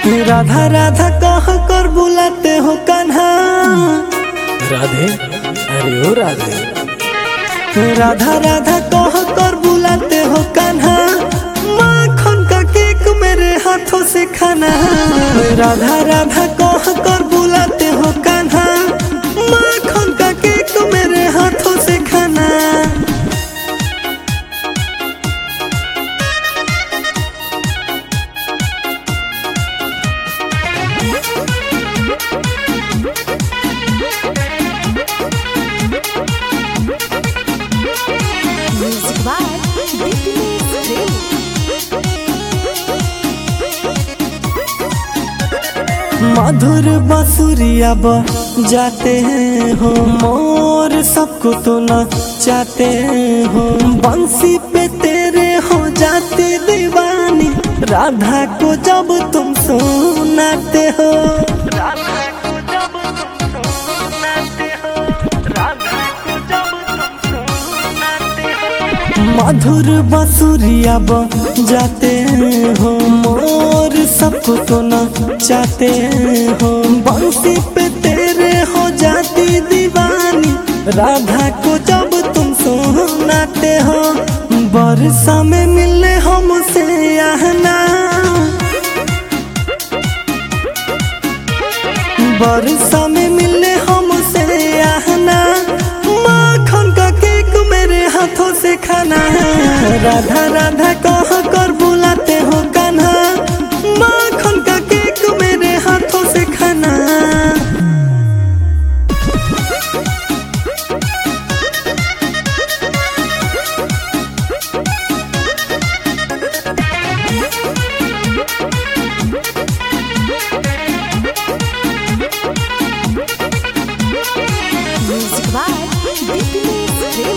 राधा राधा कह कर बुलाते हो कान्हा। राधे, अरे ओ राधे। राधा राधा कह कर बुलाते हो कान्हा, माखन का केक मेरे हाथों से खाना। राधा राधा कह कर बुलाते हो कान्हा, माखन का केक मेरे हाथों से खाना। Music by Dipinus Ray. मधुर बांसुरिया जाते हो मोर, सबको तो नचाते हो। बंसी पे तेरे हो जाते दीवानी, राधा को जब तुम सुनाते हो। राधा को जब तुम सुनाते हो, राधा को जब तुम सुनाते हो। मधुर बांसुरिया जाते हो मोर, सबको तो नचाते हो। बंसी पे तेरे हो जाती दीवानी, राधा को जब तुम सुनाते हो। बरसा में मिलने हमसे आना, बरसा में मिलने हमसे आना, माखन का केक मेरे हाथों से खाना। राधा राधा कह कर बुलाते हो कान्हा, माखन का केक मेरे हाथों से खाना। Music by Dipinus Ray.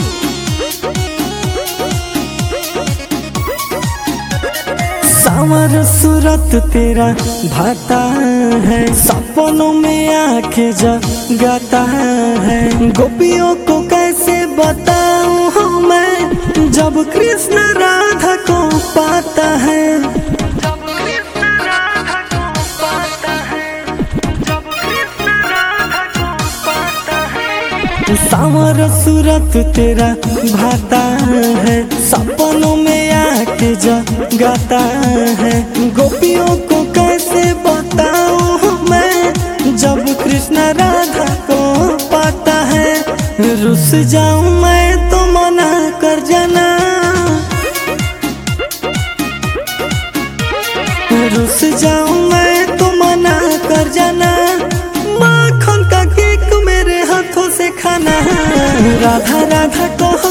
सावर सूरत तेरा भाता है, सपनों में आके जगाता है। गोपियों को कैसे बताऊं हूँ मैं, जब कृष्ण राधा को पाता है। जब कृष्ण राधा को पाता है, जब कृष्ण राधा को पाता है। सावर सूरत तेरा भाता है, सपनों में आके जगाता है। गोपियों को कैसे बताऊं मैं, जब कृष्ण राधा को पाता है। रुस जाऊं मैं तो मना कर जाना, रुस जाऊं मैं तो मना कर जाना, माखन का केक मेरे हाथों से खाना। राधा राधा कह